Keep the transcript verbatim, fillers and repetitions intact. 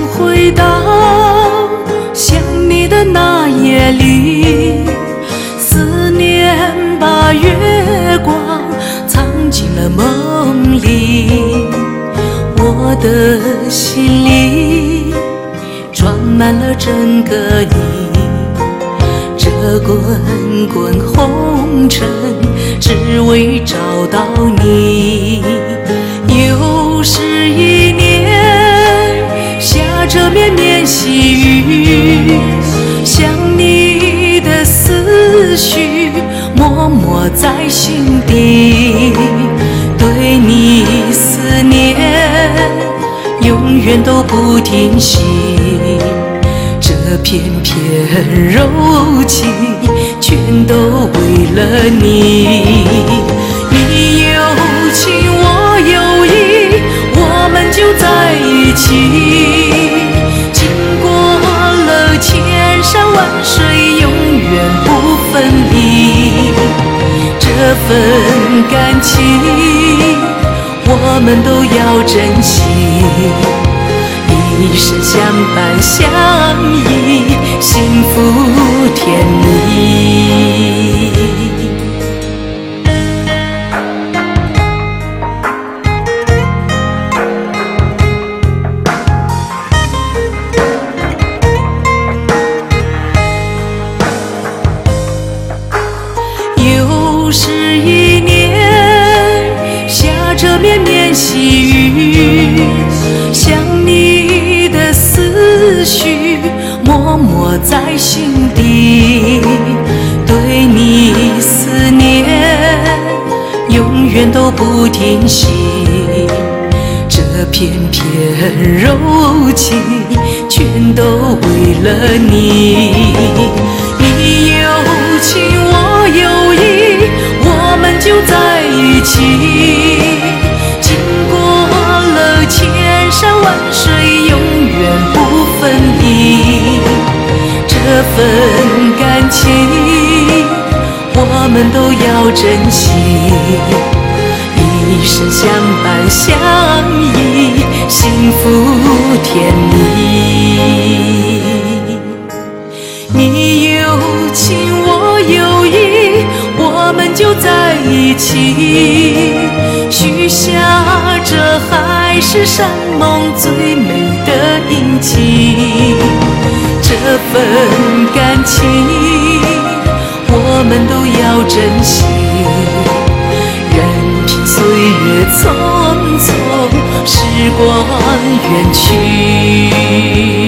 回到想你的那夜里，思念把月光藏进了梦里，我的心里装满了整个你。这滚滚红尘，只为找到你。又是一年，下着绵绵细雨，想你的思绪默默在心底，对你思念永远都不停息。这片片柔情全都为了你，你有情我有意，我们就在一起。经过了千山万水，永远不分离。这份感情我们都要珍惜，一生相伴相依，幸福甜蜜。又是一年，下着绵绵细雨，想你的思绪默默在心底，对你思念永远都不停息。这片片柔情全都为了你，你有情我有意，我们就在一起。经过了千山万水，永远不分离。这份感情我们都要珍惜，一生相伴相依，幸福甜蜜。你有情我有意，我们就在一起，许下这海誓山盟最美的印记。这份感情我们都要珍惜，任凭岁月匆匆，时光远去。